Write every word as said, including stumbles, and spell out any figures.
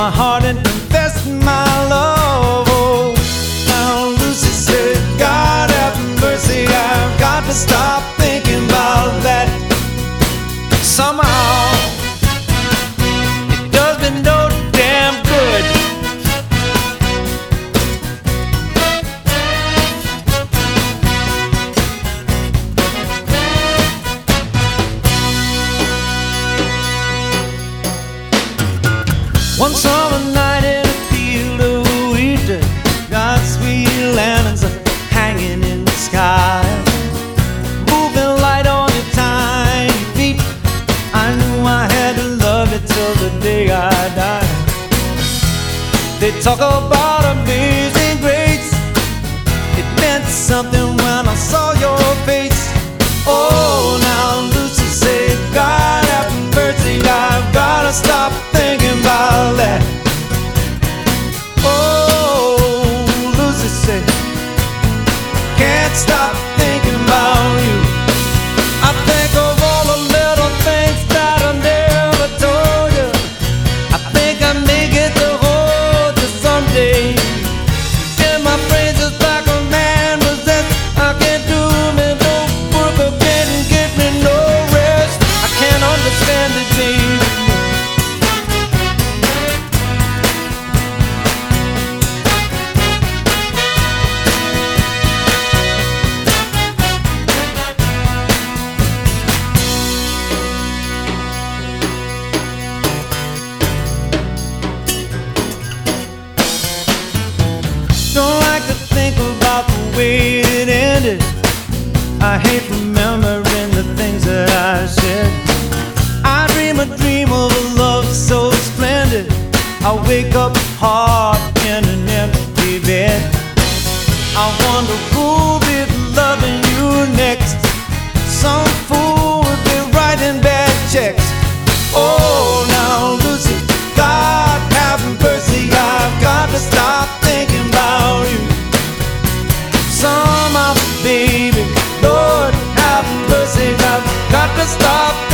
my heart and confess my love. Oh, now Lucy said, God have mercy, I've got to stop thinking about that. Somehow it does me no damn good. One summer night in a field of wheat, God's sweet lanterns are hanging in the sky, moving light on your tiny feet. I knew I had to love it till the day I died. They talk about amazing grace. It meant something when I saw your face. Oh, now Lucy said, God have mercy, I've gotta stop thinking about that. Oh, Lucy said, can't stop thinking about you. I think of all the little things that I never told you. I think I may get to hold you someday. And my brain's just like a man possessed. I can't do me no work, I can't get me no rest. I can't understand it, baby. Don't like to think about the way it ended. I hate remembering the things that I said. I dream a dream of a love so splendid. I wake up hard in an empty bed. I wonder who'll be loving you next. Some fool will be writing bad checks. Oh, now Lucy, God have mercy, I've got to stop thinking about you. Somehow, baby, Lord have mercy, I've got to stop